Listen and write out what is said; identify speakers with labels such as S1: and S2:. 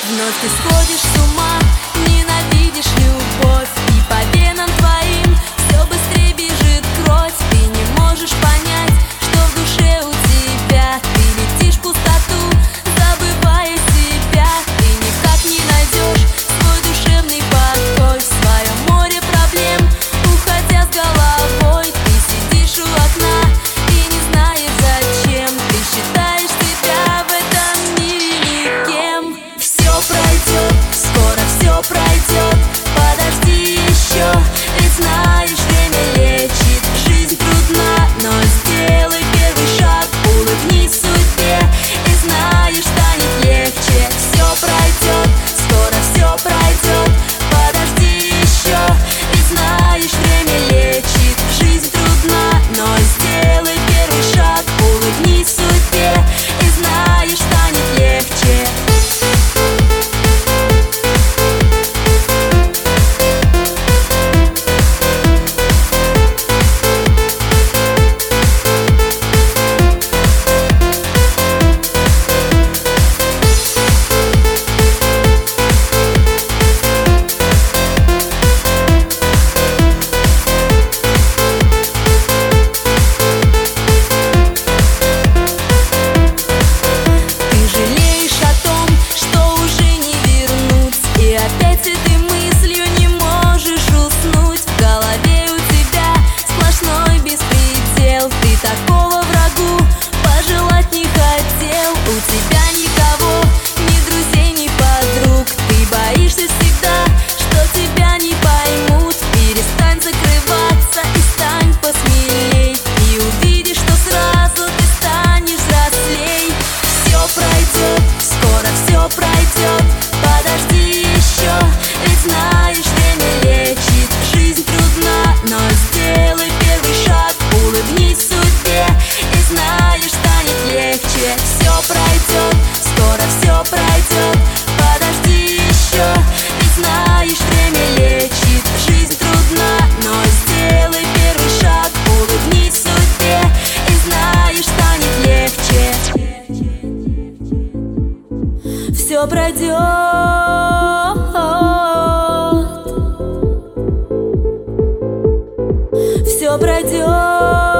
S1: Вновь ты сходишь с ума, ненавидишь любовь, и по венам твоим все быстрее бежит кровь. Ты не можешь понять, что в душе у тебя. Ты летишь в пустоту, забывая себя. Ты никак не найдешь свой душевный покой. В своем море проблем, уходя с головой, ты сидишь у окна и не знаешь зачем. Ты считаешь себя в этом мире никем. Все пройдет, скоро все пройдет. Подожди еще, ведь знаешь, время лечит. Жизнь трудна, но сделай первый шаг. Улыбнись судьбе и знаешь, станет легче. Все пройдет, скоро все пройдет. Подожди еще, ведь знаешь, время лечит. Жизнь трудна, но сделай первый шаг. Улыбнись судьбе и знаешь, станет легче. Такого врагу пожелать не хотел. У тебя никого, ни друзей, ни подруг. Ты боишься всегда, что тебя не поймут. Перестань закрываться и стань посмелей. И увидишь, что сразу ты станешь взрослей. Все пройдет, скоро все пройдет. Подожди еще, ведь знаешь, время лечит. Жизнь трудна, но сделай первый шаг. Улыбнись судьбе и знаешь, станет легче. Все пройдет, скоро все пройдет. Подожди еще, ведь знаешь, время лечит. Жизнь трудна, но сделай первый шаг. Улыбнись судьбе и знаешь, станет легче. Все пройдет, все пройдет.